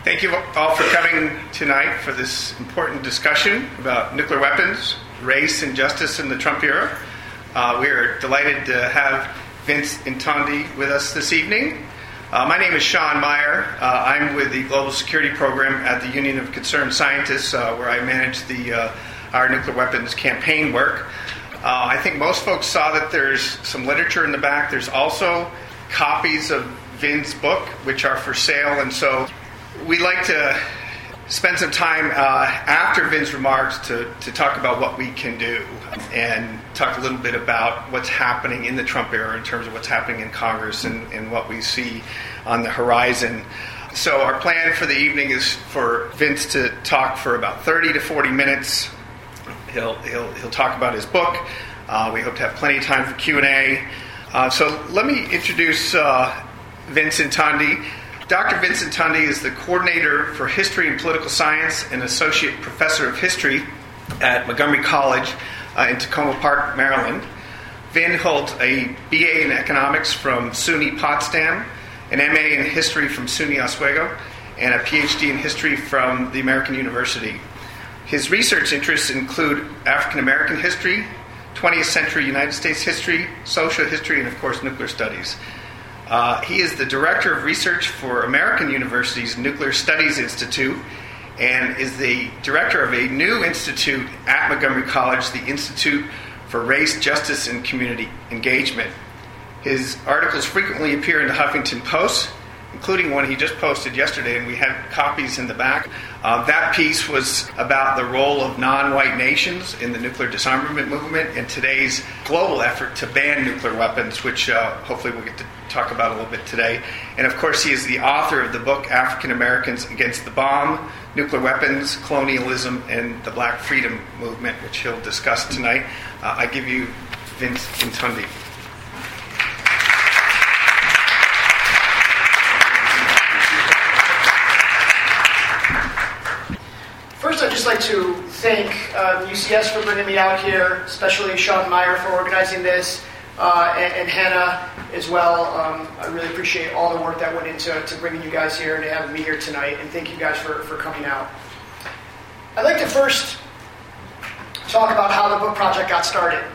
Thank you all for coming tonight for this important discussion about nuclear weapons, race, and justice in the Trump era. We are delighted to have Vince Intondi with us this evening. My name is Sean Meyer. I'm with the Global Security Program at the Union of Concerned Scientists, where I manage our nuclear weapons campaign work. I think most folks saw that there's some literature in the back. There's also copies of Vin's book, which are for sale, and so we'd like to spend some time after Vin's remarks to talk about what we can do and talk a little bit about what's happening in the Trump era in terms of what's happening in Congress and what we see on the horizon. So our plan for the evening is for Vince to talk for about 30 to 40 minutes. He'll talk about his book. We hope to have plenty of time for Q&A. So let me introduce Vince Intondi. Dr. Vince Intondi is the coordinator for history and political science and associate professor of history at Montgomery College in Tacoma Park, Maryland. Vin holds a BA in economics from SUNY Potsdam, an MA in history from SUNY Oswego, and a PhD in history from the American University. His research interests include African American history, 20th century United States history, social history, and of course nuclear studies. He is the Director of Research for American University's Nuclear Studies Institute and is the director of a new institute at Montgomery College, the Institute for Race, Justice, and Community Engagement. His articles frequently appear in the Huffington Post, including one he just posted yesterday, and we have copies in the back. That piece was about the role of non-white nations in the nuclear disarmament movement and today's global effort to ban nuclear weapons, which hopefully we'll get to talk about a little bit today. And of course, he is the author of the book African Americans Against the Bomb, Nuclear Weapons, Colonialism, and the Black Freedom Movement, which he'll discuss tonight. I give you Vince Intondi. First, I'd just like to thank UCS for bringing me out here, especially Sean Meyer for organizing this, and Hannah as well. I really appreciate all the work that went into bringing you guys here and to have me here tonight, and thank you guys for coming out. I'd like to first talk about how the book project got started.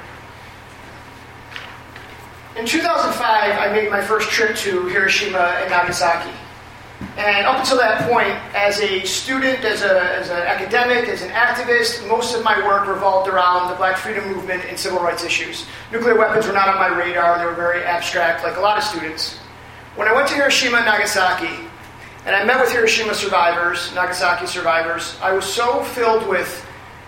In 2005, I made my first trip to Hiroshima and Nagasaki. And up until that point, as a student, as an academic, as an activist, most of my work revolved around the Black Freedom Movement and civil rights issues. Nuclear weapons were not on my radar. They were very abstract, like a lot of students. When I went to Hiroshima and Nagasaki, and I met with Hiroshima survivors, Nagasaki survivors, I was so filled with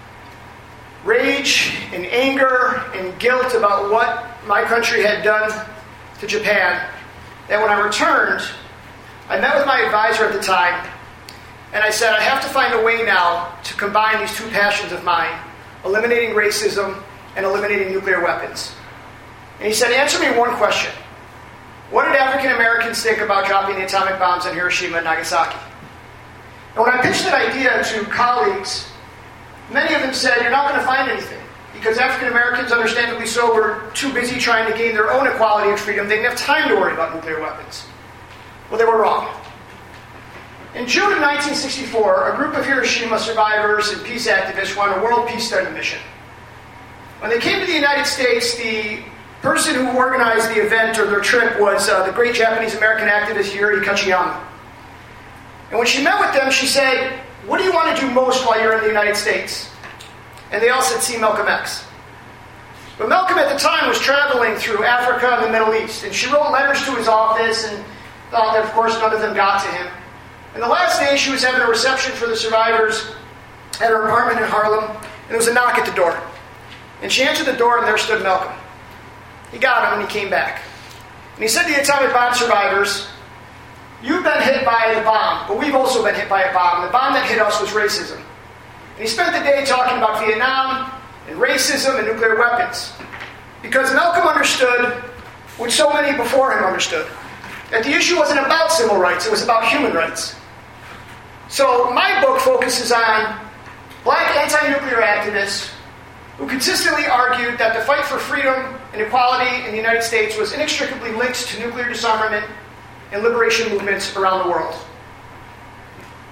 rage and anger and guilt about what my country had done to Japan that when I returned, I met with my advisor at the time, and I said, I have to find a way now to combine these two passions of mine, eliminating racism and eliminating nuclear weapons. And he said, answer me one question. What did African Americans think about dropping the atomic bombs on Hiroshima and Nagasaki? And when I pitched that idea to colleagues, many of them said, you're not going to find anything, because African Americans, understandably so, were too busy trying to gain their own equality and freedom. They didn't have time to worry about nuclear weapons. Well, they were wrong. In June of 1964, a group of Hiroshima survivors and peace activists were on a world peace study mission. When they came to the United States, the person who organized the event or their trip was the great Japanese-American activist Yuri Kachiyama. And when she met with them, she said, what do you want to do most while you're in the United States? And they all said, see Malcolm X. But Malcolm at the time was traveling through Africa and the Middle East, and she wrote letters to his office and thought that, of course, none of them got to him. And the last day, she was having a reception for the survivors at her apartment in Harlem, and there was a knock at the door. And she answered the door, and there stood Malcolm. He got him, and he came back. And he said to the atomic bomb survivors, you've been hit by the bomb, but we've also been hit by a bomb. The bomb that hit us was racism. And he spent the day talking about Vietnam and racism and nuclear weapons. Because Malcolm understood what so many before him understood, that the issue wasn't about civil rights, it was about human rights. So my book focuses on black anti-nuclear activists who consistently argued that the fight for freedom and equality in the United States was inextricably linked to nuclear disarmament and liberation movements around the world.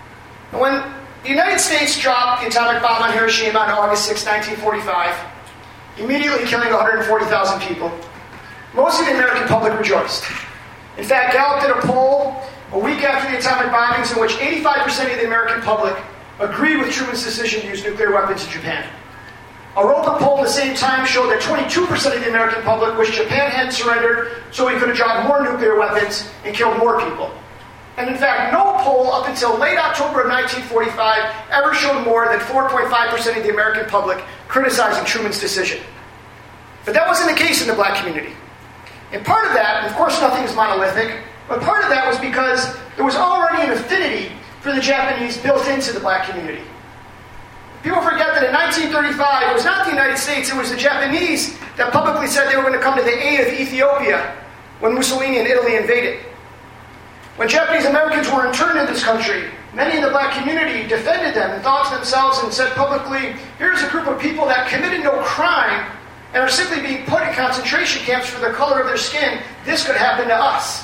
And when the United States dropped the atomic bomb on Hiroshima on August 6, 1945, immediately killing 140,000 people, most of the American public rejoiced. In fact, Gallup did a poll a week after the atomic bombings in which 85% of the American public agreed with Truman's decision to use nuclear weapons in Japan. A Roper poll at the same time showed that 22% of the American public wished Japan hadn't surrendered so he could have dropped more nuclear weapons and killed more people. And in fact, no poll up until late October of 1945 ever showed more than 4.5% of the American public criticizing Truman's decision. But that wasn't the case in the black community. And part of that, and of course nothing is monolithic, but part of that was because there was already an affinity for the Japanese built into the black community. People forget that in 1935, it was not the United States, it was the Japanese that publicly said they were going to come to the aid of Ethiopia when Mussolini and Italy invaded. When Japanese Americans were interned in this country, many in the black community defended them and thought to themselves and said publicly, here's a group of people that committed no crime and are simply being put in concentration camps for the color of their skin. This could happen to us.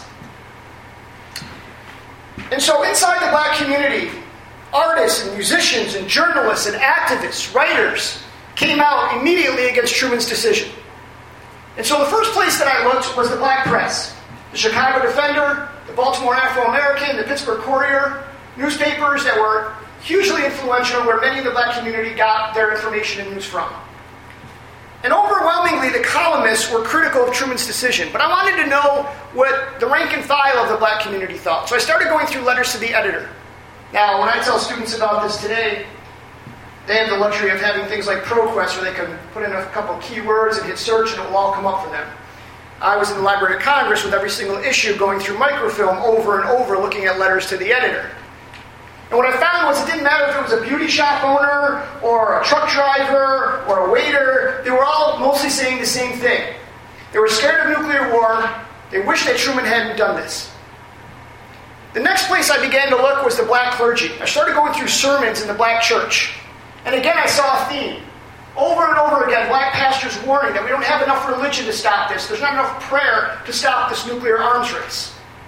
And so inside the black community, artists and musicians and journalists and activists, writers, came out immediately against Truman's decision. And so the first place that I looked was the black press. The Chicago Defender, the Baltimore Afro-American, the Pittsburgh Courier, newspapers that were hugely influential where many in the black community got their information and news from. And overwhelmingly, the columnists were critical of Truman's decision. But I wanted to know what the rank and file of the black community thought. So I started going through letters to the editor. Now, when I tell students about this today, they have the luxury of having things like ProQuest where they can put in a couple keywords and hit search and it will all come up for them. I was in the Library of Congress with every single issue going through microfilm over and over looking at letters to the editor. And what I found was it didn't matter if it was a beauty shop owner or a truck driver or a waiter, they were all mostly saying the same thing. They were scared of nuclear war, they wished that Truman hadn't done this. The next place I began to look was the black clergy. I started going through sermons in the black church. And again I saw a theme. Over and over again, black pastors warning that we don't have enough religion to stop this. There's not enough prayer to stop this nuclear arms race.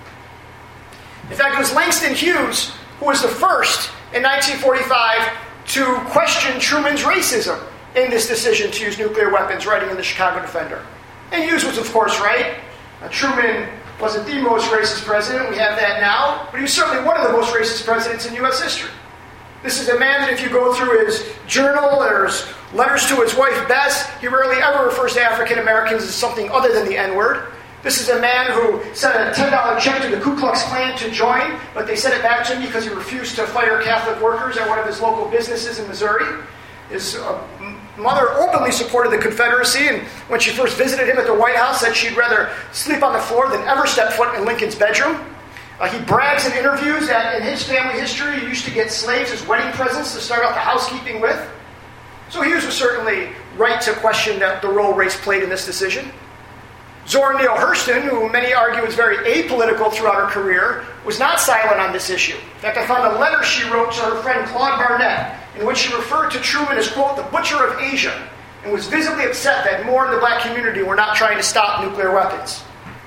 In fact, it was Langston Hughes who was the first in 1945 to question Truman's racism in this decision to use nuclear weapons, writing in the Chicago Defender. And Hughes was, of course, right. Truman wasn't the most racist president, we have that now, but he was certainly one of the most racist presidents in U.S. history. This is a man that if you go through his journal or his letters to his wife Bess, he rarely ever refers to African Americans as something other than the N-word. This is a man who sent a $10 check to the Ku Klux Klan to join, but they sent it back to him because he refused to fire Catholic workers at one of his local businesses in Missouri. His mother openly supported the Confederacy, and when she first visited him at the White House, said she'd rather sleep on the floor than ever step foot in Lincoln's bedroom. He brags in interviews that in his family history, he used to get slaves as wedding presents to start out the housekeeping with. So Hughes was certainly right to question the role race played in this decision. Zora Neale Hurston, who many argue was very apolitical throughout her career, was not silent on this issue. In fact, I found a letter she wrote to her friend Claude Barnett, in which she referred to Truman as, quote, the butcher of Asia, and was visibly upset that more in the black community were not trying to stop nuclear weapons.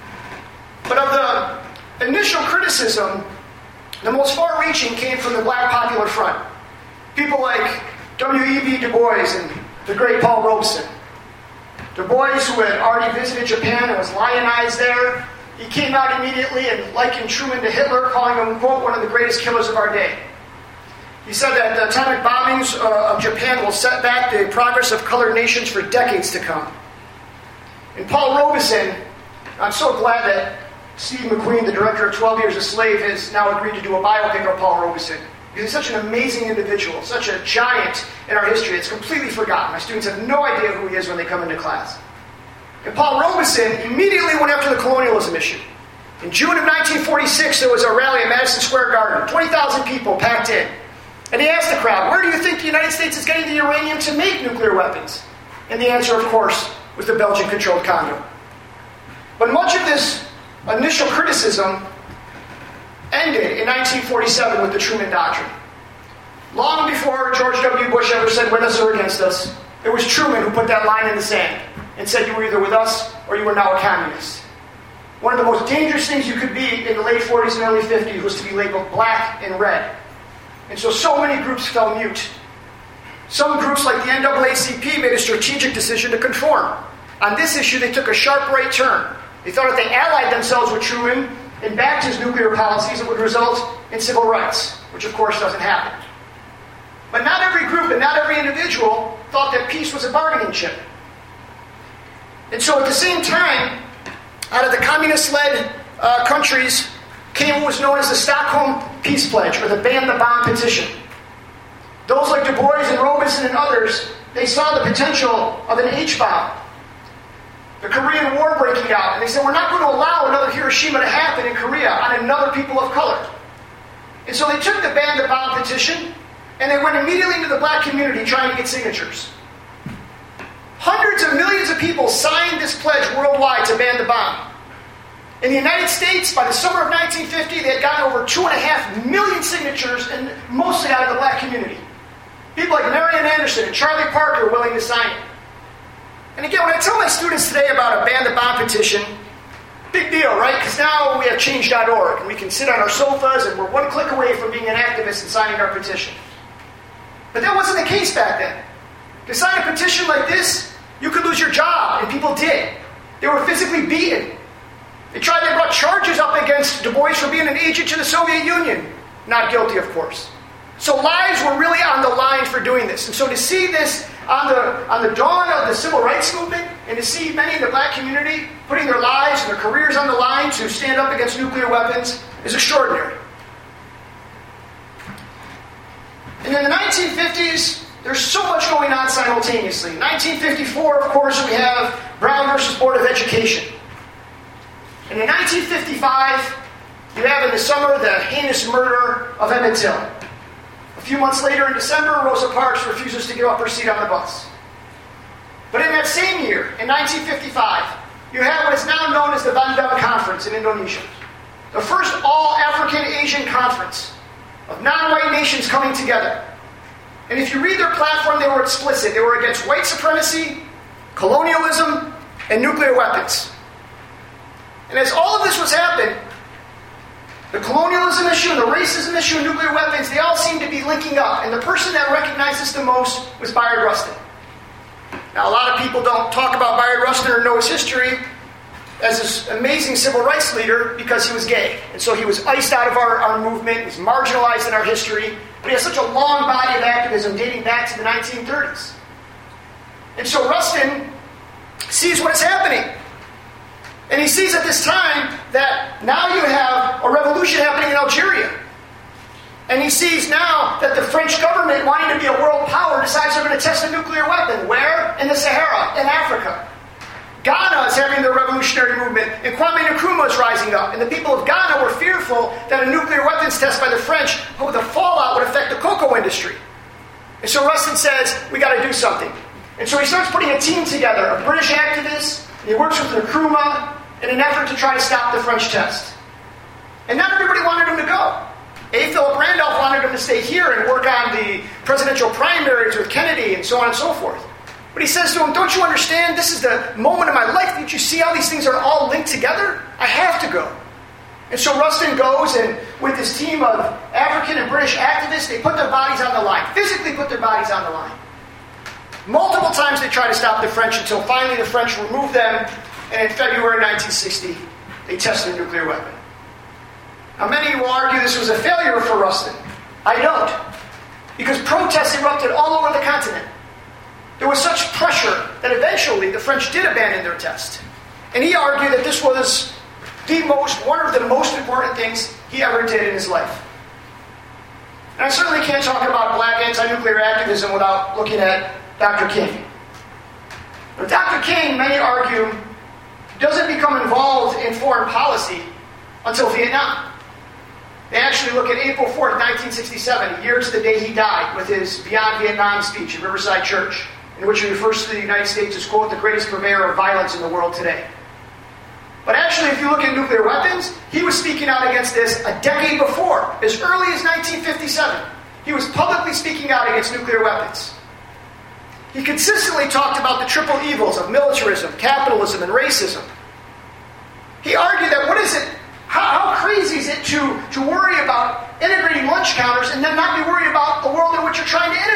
But of the initial criticism, the most far-reaching came from the black popular front. People like W.E.B. Du Bois and the great Paul Robeson. Du Bois, who had already visited Japan and was lionized there, he came out immediately and likened Truman to Hitler, calling him, quote, one of the greatest killers of our day. He said that the atomic bombings of Japan will set back the progress of colored nations for decades to come. And Paul Robeson, I'm so glad that Steve McQueen, the director of 12 Years a Slave, has now agreed to do a biopic of Paul Robeson. Because he's such an amazing individual, such a giant in our history. It's completely forgotten. My students have no idea who he is when they come into class. And Paul Robeson immediately went after the colonialism issue. In June of 1946, there was a rally at Madison Square Garden. 20,000 people packed in. And he asked the crowd, where do you think the United States is getting the uranium to make nuclear weapons? And the answer, of course, was the Belgian-controlled Congo. But much of this initial criticism ended in 1947 with the Truman Doctrine. Long before George W. Bush ever said with us or against us, it was Truman who put that line in the sand and said you were either with us or you were now a communist. One of the most dangerous things you could be in the late 40s and early 50s was to be labeled black and red. And so many groups fell mute. Some groups like the NAACP made a strategic decision to conform. On this issue, they took a sharp right turn. They thought if they allied themselves with Truman and backed his nuclear policies, it would result in civil rights, which of course doesn't happen. But not every group and not every individual thought that peace was a bargaining chip. And so at the same time, out of the communist-led countries came what was known as the Stockholm Peace Pledge, or the Ban the Bomb Petition. Those like Du Bois and Robeson and others, they saw the potential of an H-bomb. The Korean War breaking out, and they said, we're not going to allow another Hiroshima to happen in Korea on another people of color. And so they took the Ban the Bomb petition, and they went immediately into the black community trying to get signatures. Hundreds of millions of people signed this pledge worldwide to ban the bomb. In the United States, by the summer of 1950, they had gotten over 2.5 million signatures, and mostly out of the black community. People like Marian Anderson and Charlie Parker were willing to sign it. And again, when I tell my students today about a Ban the Bomb petition, big deal, right? Because now we have change.org, and we can sit on our sofas, and we're one click away from being an activist and signing our petition. But that wasn't the case back then. To sign a petition like this, you could lose your job, and people did. They were physically beaten. They brought charges up against Du Bois for being an agent to the Soviet Union. Not guilty, of course. So lives were really on the line for doing this. And so to see this on the dawn of the civil rights movement, and to see many in the black community putting their lives and their careers on the line to stand up against nuclear weapons is extraordinary. And in the 1950s, there's so much going on simultaneously. In 1954, of course, we have Brown versus Board of Education. And in 1955, you have in the summer the heinous murder of Emmett Till. A few months later in December, Rosa Parks refuses to give up her seat on the bus. But in that same year, in 1955, you have what is now known as the Bandung Conference in Indonesia. The first all-African Asian conference of non-white nations coming together. And if you read their platform, they were explicit. They were against white supremacy, colonialism, and nuclear weapons. And as all of this was happening, the colonialism issue and the racism issue and nuclear weapons, they all seemed to be linking up. And the person that recognized this the most was Bayard Rustin. Now, a lot of people don't talk about Bayard Rustin or know his history as this amazing civil rights leader because he was gay. And so he was iced out of our movement, he was marginalized in our history, but he has such a long body of activism dating back to the 1930s. And so Rustin sees what is happening. And he sees at this time that now you have a revolution happening in Algeria. And he sees now that the French government, wanting to be a world power, decides they're going to test a nuclear weapon. Where? In the Sahara, in Africa. Ghana is having their revolutionary movement, and Kwame Nkrumah is rising up. And the people of Ghana were fearful that a nuclear weapons test by the French, the fallout would affect the cocoa industry. And so Rustin says, we got to do something. And so he starts putting a team together of British activists, and he works with Nkrumah in an effort to try to stop the French test. And not everybody wanted him to go. A. Philip Randolph wanted him to stay here and work on the presidential primaries with Kennedy and so on and so forth. But he says to him, don't you understand? This is the moment of my life. Don't you see how these things are all linked together? I have to go. And so Rustin goes, and with this team of African and British activists, they put their bodies on the line, physically put their bodies on the line. Multiple times they try to stop the French until finally the French remove them, and in February 1960, they tested a nuclear weapon. Now, many will argue this was a failure for Rustin. I don't. Because protests erupted all over the continent. There was such pressure that eventually the French did abandon their test. And he argued that this was one of the most important things he ever did in his life. And I certainly can't talk about black anti-nuclear activism without looking at Dr. King. But Dr. King, many argue, doesn't become involved in foreign policy until Vietnam. They actually look at April 4th, 1967, a year to the day he died, with his Beyond Vietnam speech at Riverside Church, in which he refers to the United States as, quote, the greatest purveyor of violence in the world today. But actually, if you look at nuclear weapons, he was speaking out against this a decade before, as early as 1957. He was publicly speaking out against nuclear weapons. He consistently talked about the triple evils of militarism, capitalism, and racism. He argued that how crazy is it to worry about integrating lunch counters and then not be worried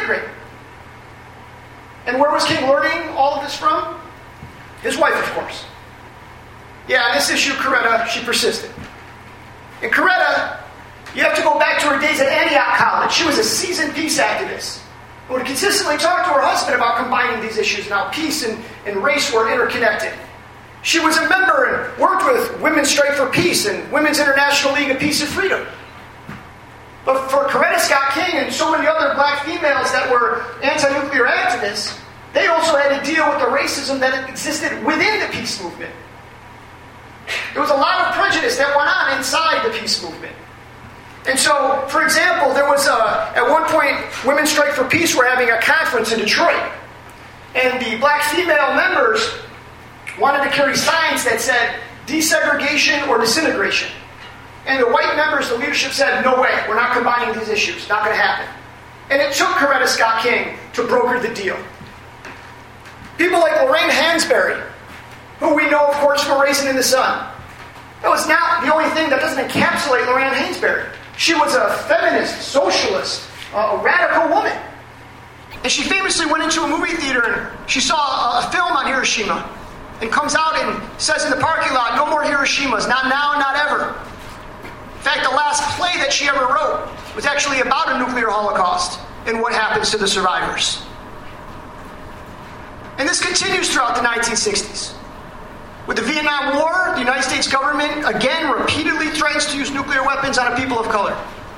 disintegrate. And where was King learning all of this from? His wife, of course. Yeah, on this issue, Coretta, she persisted. And Coretta, you have to go back to her days at Antioch College. She was a seasoned peace activist who would consistently talk to her husband about combining these issues and how peace and race were interconnected. She was a member and worked with Women's Strike for Peace and Women's International League of Peace and Freedom. But for Coretta Scott King and so many other black females that were anti-nuclear activists, they also had to deal with the racism that existed within the peace movement. There was a lot of prejudice that went on inside the peace movement. And so, for example, there was at one point, Women's Strike for Peace were having a conference in Detroit. And the black female members wanted to carry signs that said desegregation or disintegration. And the white members, the leadership said, no way, we're not combining these issues, not going to happen. And it took Coretta Scott King to broker the deal. People like Lorraine Hansberry, who we know, of course, from Raisin in the Sun. That was not the only thing that doesn't encapsulate Lorraine Hansberry. She was a feminist, socialist, a radical woman. And she famously went into a movie theater and she saw a film on Hiroshima and comes out and says in the parking lot, no more Hiroshimas, not now, not ever. In fact, the last play that she ever wrote was actually about a nuclear holocaust and what happens to the survivors. And this continues throughout the 1960s. With the Vietnam War, the United States government again repeatedly threatens to use nuclear weapons on a people of color.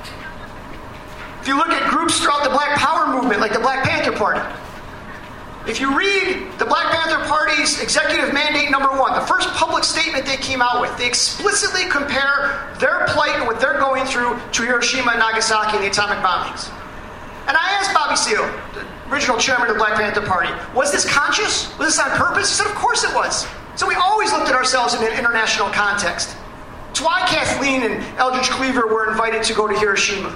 If you look at groups throughout the Black Power movement, like the Black Panther Party, if you read the Black Panther Party's executive mandate number 1, the first public statement they came out with, they explicitly compare their plight and what they're going through to Hiroshima and Nagasaki and the atomic bombings. And I asked Bobby Seale, the original chairman of the Black Panther Party, was this conscious? Was this on purpose? He said, of course it was. So we always looked at ourselves in an international context. It's why Kathleen and Eldridge Cleaver were invited to go to Hiroshima.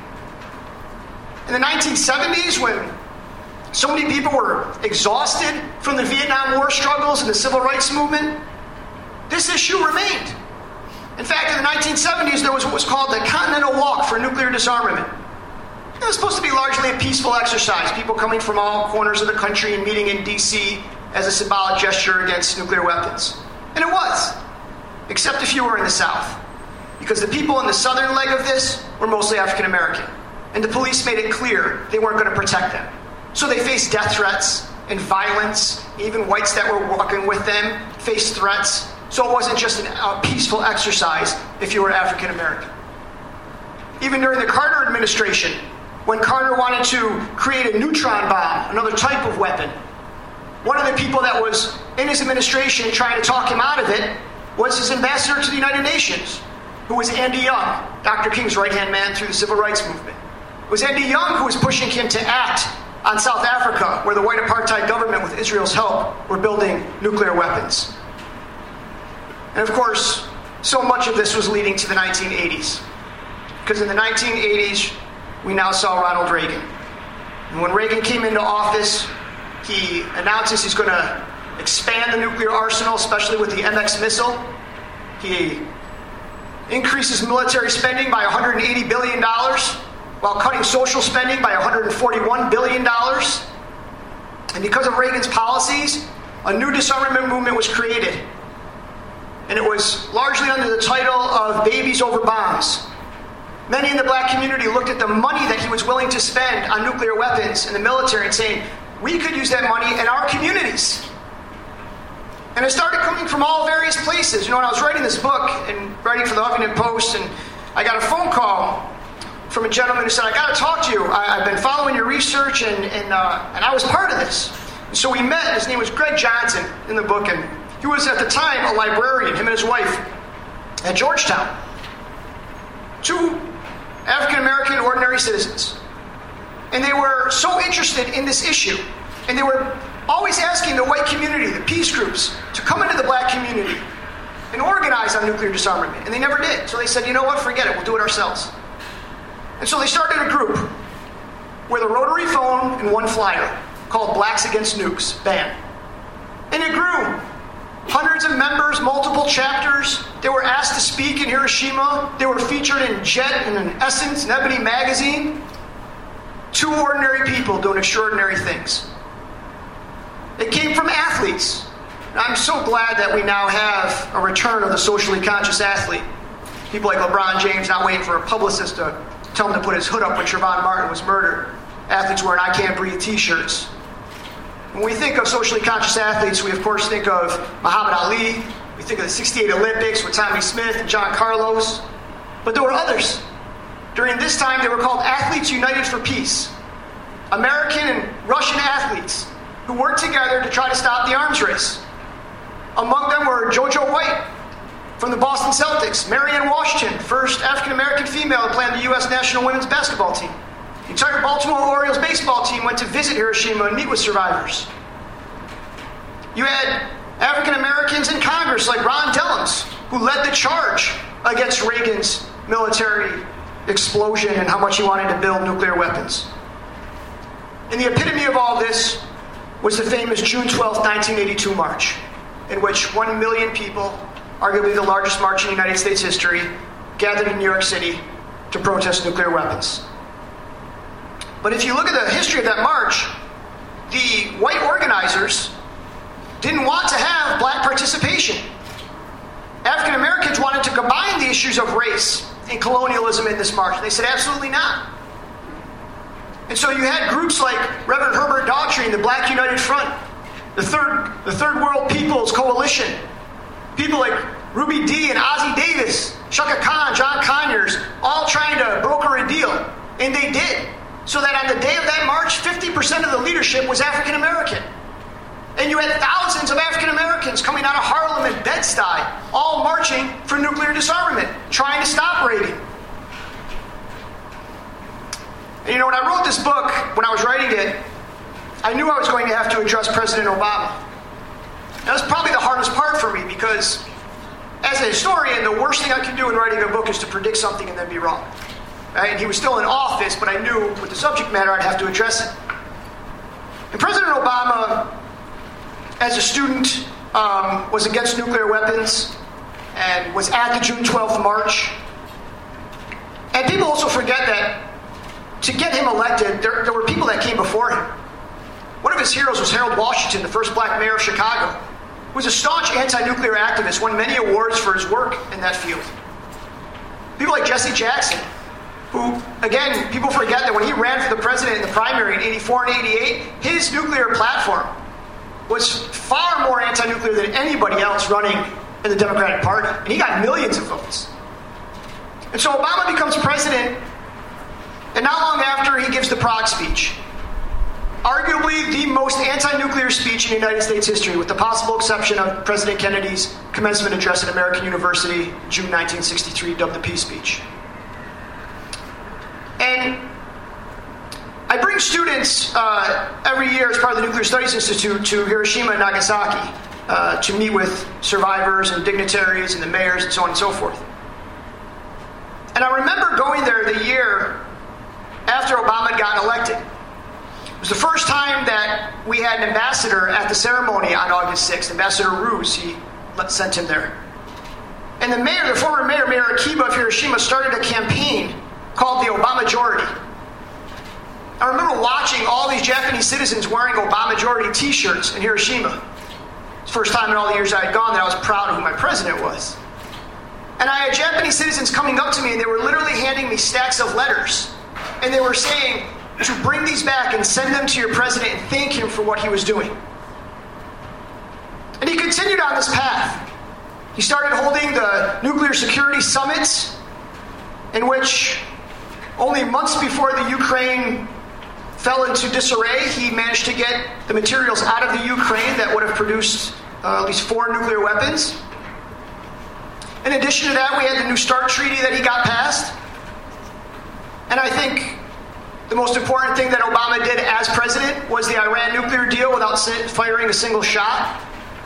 In the 1970s, when so many people were exhausted from the Vietnam War struggles and the civil rights movement, this issue remained. In fact, in the 1970s, there was what was called the Continental Walk for Nuclear Disarmament. It was supposed to be largely a peaceful exercise, people coming from all corners of the country and meeting in D.C. as a symbolic gesture against nuclear weapons. And it was, except if you were in the South, because the people in the southern leg of this were mostly African American, and the police made it clear they weren't going to protect them. So they faced death threats and violence. Even whites that were walking with them faced threats. So it wasn't just a peaceful exercise if you were African American. Even during the Carter administration, when Carter wanted to create a neutron bomb, another type of weapon, one of the people that was in his administration trying to talk him out of it was his ambassador to the United Nations, who was Andy Young, Dr. King's right-hand man through the civil rights movement. It was Andy Young who was pushing him to act on South Africa, where the white apartheid government, with Israel's help, were building nuclear weapons. And of course, so much of this was leading to the 1980s. Because in the 1980s, we now saw Ronald Reagan. And when Reagan came into office, he announces he's going to expand the nuclear arsenal, especially with the MX missile. He increases military spending by $180 billion, while cutting social spending by $141 billion. And because of Reagan's policies, a new disarmament movement was created. And it was largely under the title of Babies Over Bombs. Many in the black community looked at the money that he was willing to spend on nuclear weapons in the military and saying, we could use that money in our communities. And it started coming from all various places. You know, when I was writing this book and writing for the Huffington Post, and I got a phone call from a gentleman who said, I got to talk to you. I've been following your research, and I was part of this. And so we met. His name was Greg Johnson in the book, and he was at the time a librarian, him and his wife, at Georgetown. Two African-American ordinary citizens. And they were so interested in this issue. And they were always asking the white community, the peace groups, to come into the black community and organize on nuclear disarmament. And they never did. So they said, you know what, forget it, we'll do it ourselves. And so they started a group with a rotary phone and one flyer called Blacks Against Nukes, BAN. And it grew. Hundreds of members, multiple chapters. They were asked to speak in Hiroshima. They were featured in Jet and in Essence and Ebony magazine. 2 two ordinary people doing extraordinary things. It came from athletes. I'm so glad that we now have a return of the socially conscious athlete. People like LeBron James not waiting for a publicist to tell him to put his hood up when Trayvon Martin was murdered. Athletes wearing I Can't Breathe t-shirts. When we think of socially conscious athletes, we of course think of Muhammad Ali. We think of the 68 Olympics with Tommy Smith and John Carlos. But there were others. During this time, they were called Athletes United for Peace. American and Russian athletes who worked together to try to stop the arms race. Among them were JoJo White from the Boston Celtics, Marianne Washington, first African-American female to play on the U.S. national women's basketball team. The entire Baltimore Orioles baseball team went to visit Hiroshima and meet with survivors. You had African-Americans in Congress like Ron Dellums, who led the charge against Reagan's military explosion and how much he wanted to build nuclear weapons. And the epitome of all this was the famous June 12, 1982 march, in which 1 million people, arguably the largest march in United States history, gathered in New York City to protest nuclear weapons. But if you look at the history of that march, the white organizers didn't want to have black participation. African Americans wanted to combine the issues of race and colonialism in this march. They said absolutely not. And so you had groups like Reverend Herbert Daughtry and the Black United Front, the Third World People's Coalition, people like Ruby Dee and Ozzie Davis, Chaka Khan, John Conyers, all trying to broker a deal. And they did. So that on the day of that march, 50% of the leadership was African American. And you had thousands of African Americans coming out of Harlem and Bed-Stuy, all marching for nuclear disarmament, trying to stop Reagan. And when I wrote this book, when I was writing it, I knew I was going to have to address President Obama. That was probably the hardest part for me because as a historian, the worst thing I can do in writing a book is to predict something and then be wrong. Right? And he was still in office, but I knew with the subject matter I'd have to address it. And President Obama, as a student, was against nuclear weapons and was at the June 12th march. And people also forget that to get him elected, there were people that came before him. One of his heroes was Harold Washington, the first black mayor of Chicago, who was a staunch anti-nuclear activist, won many awards for his work in that field. People like Jesse Jackson, who, again, people forget that when he ran for the president in the primary in 84 and 88, his nuclear platform was far more anti-nuclear than anybody else running in the Democratic Party. And he got millions of votes. And so Obama becomes president, and not long after, he gives the Prague speech. Arguably the most anti-nuclear speech in United States history, with the possible exception of President Kennedy's commencement address at American University, June 1963, dubbed the Peace Speech. And I bring students every year as part of the Nuclear Studies Institute to Hiroshima and Nagasaki to meet with survivors and dignitaries and the mayors and so on and so forth. And I remember going there the year after Obama had gotten elected. It was the first time that we had an ambassador at the ceremony on August 6th, Ambassador Ruse. He sent him there. And the mayor, the former mayor, Mayor Akiba of Hiroshima, started a campaign called the Obamajority. I remember watching all these Japanese citizens wearing Obamajority t-shirts in Hiroshima. It's the first time in all the years I had gone that I was proud of who my president was. And I had Japanese citizens coming up to me and they were literally handing me stacks of letters. And they were saying to bring these back and send them to your president and thank him for what he was doing. And he continued on this path. He started holding the nuclear security summits in which only months before the Ukraine fell into disarray, he managed to get the materials out of the Ukraine that would have produced at least 4 nuclear weapons. In addition to that, we had the New START treaty that he got passed. And I think the most important thing that Obama did as president was the Iran nuclear deal without firing a single shot.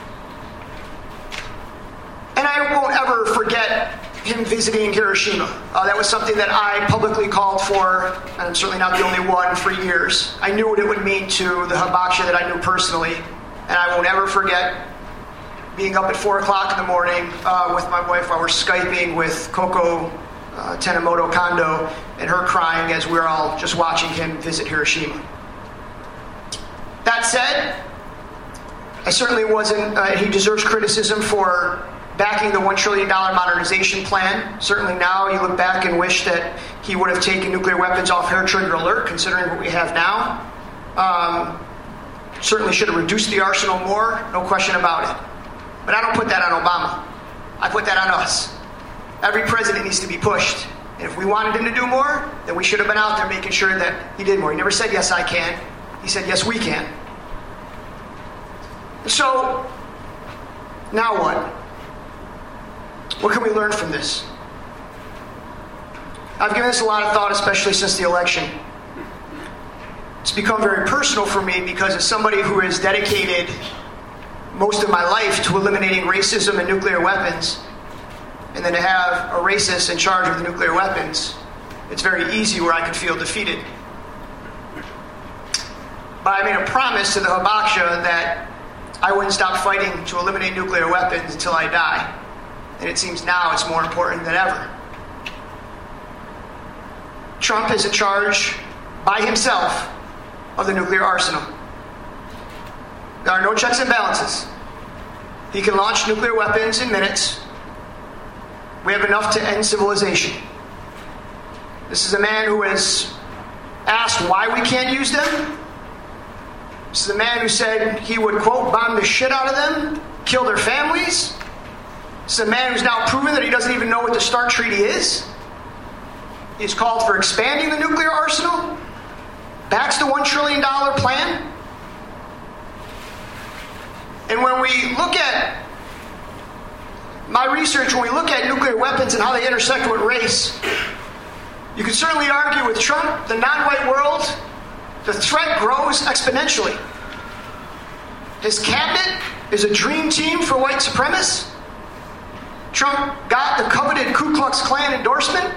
And I won't ever forget him visiting Hiroshima. That was something that I publicly called for, and I'm certainly not the only one, for years. I knew what it would mean to the Hibakusha that I knew personally, and I won't ever forget being up at 4 o'clock in the morning with my wife while we're Skyping with Koko Tanemoto Kondo and her crying as we're all just watching him visit Hiroshima. That said, I certainly wasn't, he deserves criticism for backing the $1 trillion modernization plan. Certainly now you look back and wish that he would have taken nuclear weapons off hair trigger alert, considering what we have now. Certainly should have reduced the arsenal more, no question about it. But I don't put that on Obama. I put that on us. Every president needs to be pushed. And if we wanted him to do more, then we should have been out there making sure that he did more. He never said, yes, I can. He said, yes, we can. So, now what? What can we learn from this? I've given this a lot of thought, especially since the election. It's become very personal for me because as somebody who has dedicated most of my life to eliminating racism and nuclear weapons, and then to have a racist in charge of the nuclear weapons, it's very easy where I could feel defeated. But I made a promise to the Habaksha that I wouldn't stop fighting to eliminate nuclear weapons until I die. And it seems now it's more important than ever. Trump is in charge by himself of the nuclear arsenal. There are no checks and balances. He can launch nuclear weapons in minutes. We have enough to end civilization. This is a man who has asked why we can't use them. This is a man who said he would, quote, bomb the shit out of them, kill their families. This is a man who's now proven that he doesn't even know what the START Treaty is. He's called for expanding the nuclear arsenal, backs the $1 trillion plan. And when we look at my research, when we look at nuclear weapons and how they intersect with race, you can certainly argue with Trump, the non-white world, the threat grows exponentially. His cabinet is a dream team for white supremacists. Trump got the coveted Ku Klux Klan endorsement.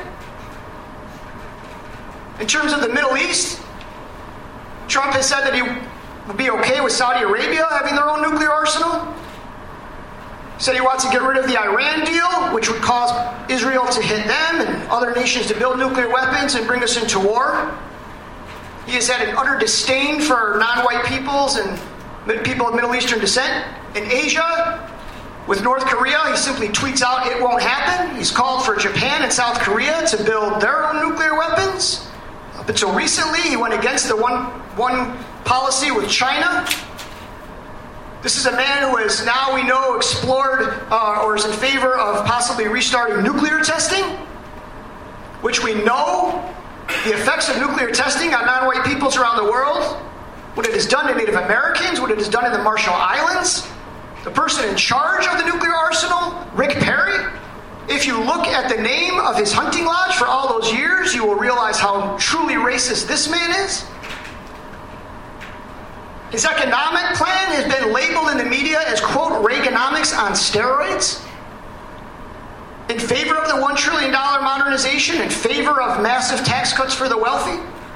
In terms of the Middle East, Trump has said that he would be okay with Saudi Arabia having their own nuclear arsenal. He said he wants to get rid of the Iran deal, which would cause Israel to hit them and other nations to build nuclear weapons and bring us into war. He has had an utter disdain for non-white peoples and people of Middle Eastern descent. In Asia, with North Korea, he simply tweets out, it won't happen. He's called for Japan and South Korea to build their own nuclear weapons. Up until recently, he went against the one policy with China. This is a man who has now, we know, explored or is in favor of possibly restarting nuclear testing, which we know the effects of nuclear testing on non-white peoples around the world, what it has done to Native Americans, what it has done in the Marshall Islands. The person in charge of the nuclear arsenal, Rick Perry, if you look at the name of his hunting lodge for all those years, you will realize how truly racist this man is. His economic plan has been labeled in the media as, quote, Reaganomics on steroids. In favor of the $1 trillion modernization, in favor of massive tax cuts for the wealthy.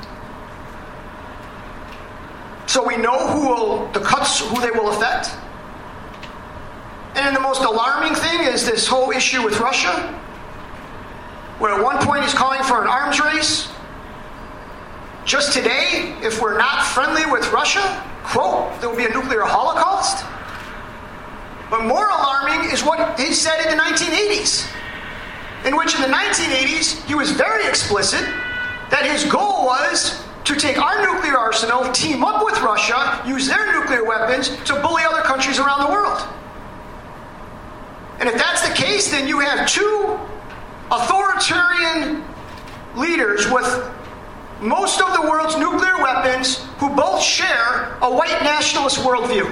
So we know who they will affect. And then the most alarming thing is this whole issue with Russia, where at one point he's calling for an arms race. Just today, if we're not friendly with Russia, quote, there will be a nuclear holocaust. But more alarming is what he said in the 1980s, in which in the 1980s he was very explicit that his goal was to take our nuclear arsenal, team up with Russia, use their nuclear weapons to bully other countries around the world. And if that's the case, then you have two authoritarian leaders with most of the world's nuclear weapons who both share a white nationalist worldview.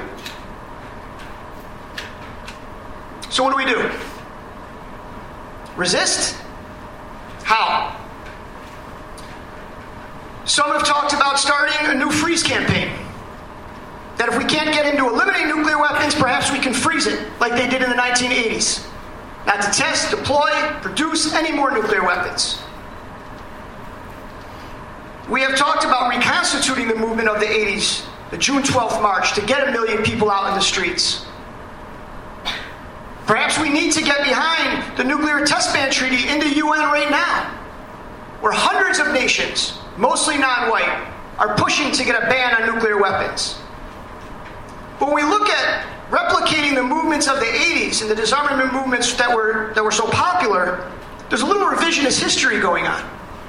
So what do we do? Resist? How? Some have talked about starting a new freeze campaign. That if we can't get him to eliminate nuclear weapons, perhaps we can freeze it, like they did in the 1980s. Not to test, deploy, produce any more nuclear weapons. We have talked about reconstituting the movement of the 80s, the June 12th march, to get 1 million people out in the streets. Perhaps we need to get behind the nuclear test ban treaty in the UN right now. where hundreds of nations, mostly non-white, are pushing to get a ban on nuclear weapons. But when we look at replicating the movements of the 80s and the disarmament movements that were so popular, there's a little revisionist history going on.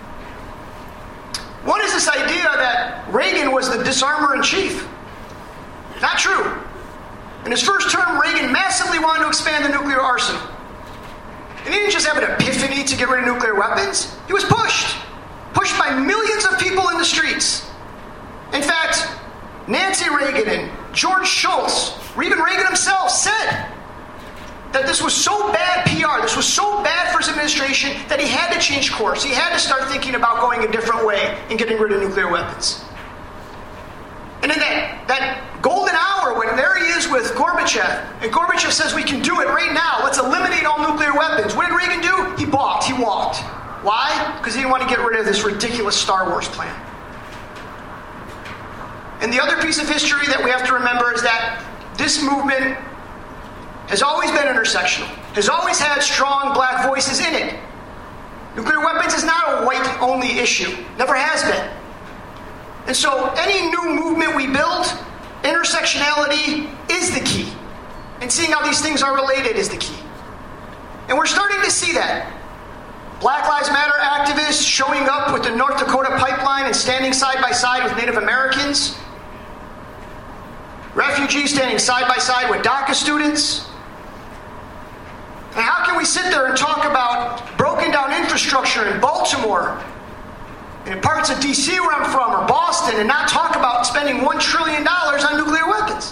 One is this idea that Reagan was the disarmer-in-chief. Not true. In his first term, Reagan massively wanted to expand the nuclear arsenal. And he didn't just have an epiphany to get rid of nuclear weapons. He was pushed by millions of people in the streets. In fact, Nancy Reagan and George Shultz, or even Reagan himself, said that this was so bad PR, this was so bad for his administration that he had to change course. He had to start thinking about going a different way and getting rid of nuclear weapons. And in that golden hour when there he is with Gorbachev, and Gorbachev says we can do it right now, let's eliminate all nuclear weapons. What did Reagan do? He balked, he walked. Why? Because he didn't want to get rid of this ridiculous Star Wars plan. And the other piece of history that we have to remember is that this movement has always been intersectional, has always had strong black voices in it. Nuclear weapons is not a white-only issue, never has been. And so any new movement we build, intersectionality is the key. And seeing how these things are related is the key. And we're starting to see that. Black Lives Matter activists showing up with the North Dakota pipeline and standing side by side with Native Americans. Refugees standing side by side with DACA students. And how can we sit there and talk about broken down infrastructure in Baltimore, in parts of D.C. where I'm from, or Boston, and not talk about spending $1 trillion on nuclear weapons?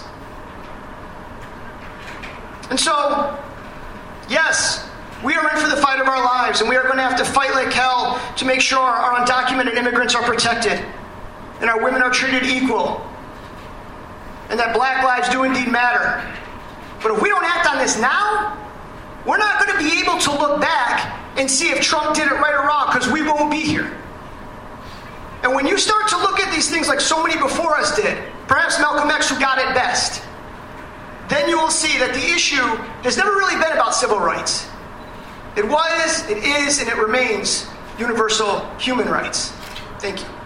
And so, yes, we are in for the fight of our lives, and we are going to have to fight like hell to make sure our undocumented immigrants are protected, and our women are treated equal, and that black lives do indeed matter. But if we don't act on this now, we're not going to be able to look back and see if Trump did it right or wrong, because we won't be here. And when you start to look at these things like so many before us did, perhaps Malcolm X who got it best, then you will see that the issue has never really been about civil rights. It was, it is, and it remains universal human rights. Thank you.